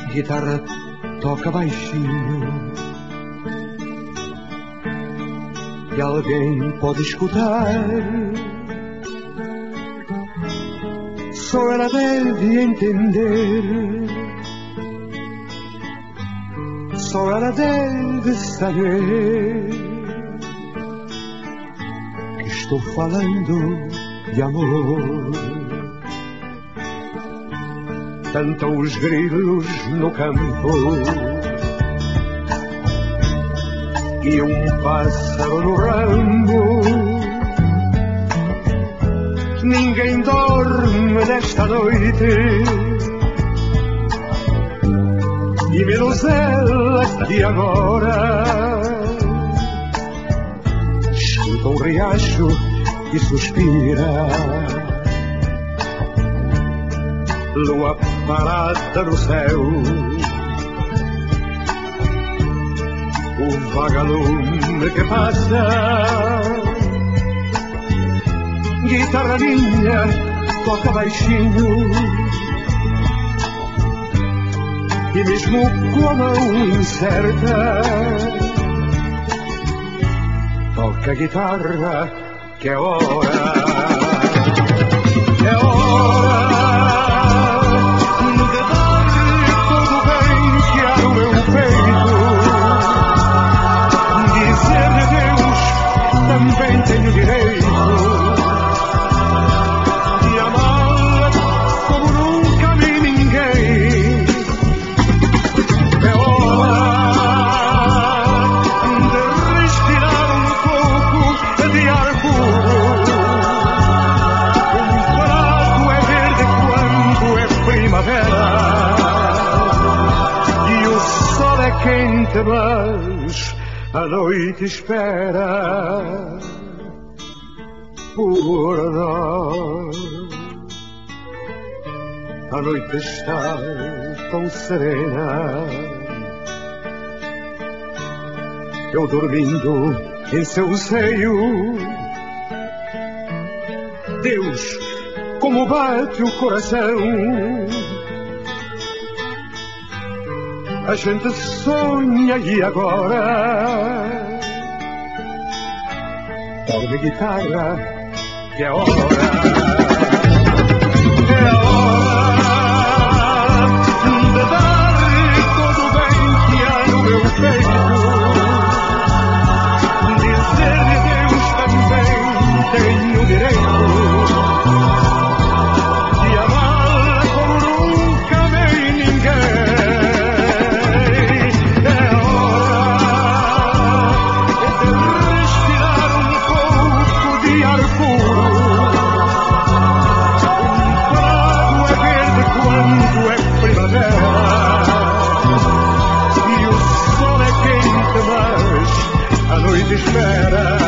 guitarra toca baixinho e alguém pode escutar. Só ela deve entender, só ela deve saber que estou falando de amor. Cantam os grilos no campo e um pássaro no ramo. Ninguém dorme nesta noite e menos ela que agora escuta um riacho e suspira. Lua parada no céu, o vagalume que passa. Guitarra minha toca baixinho e mesmo com a mão incerta toca a guitarra que é hora, é hora de dar todo o bem que há no meu peito, dizer-lhe Deus também tenho direito de amá-la como nunca vi ninguém. É hora de respirar um pouco de ar puro. Um prato é verde quando é primavera e o sol é quente, mas a noite espera por nós. A noite está tão serena, eu dormindo em seu seio. Deus, como bate o coração. A gente sonha e agora toca a guitarra que é hora. É hora de dar todo o bem que há no meu peito, dizer-lhe Deus também tenho direito de amá-la como nunca vi ninguém. É hora de respirar um pouco de ar puro. Quando é primavera e o sol é quente, mas a noite espera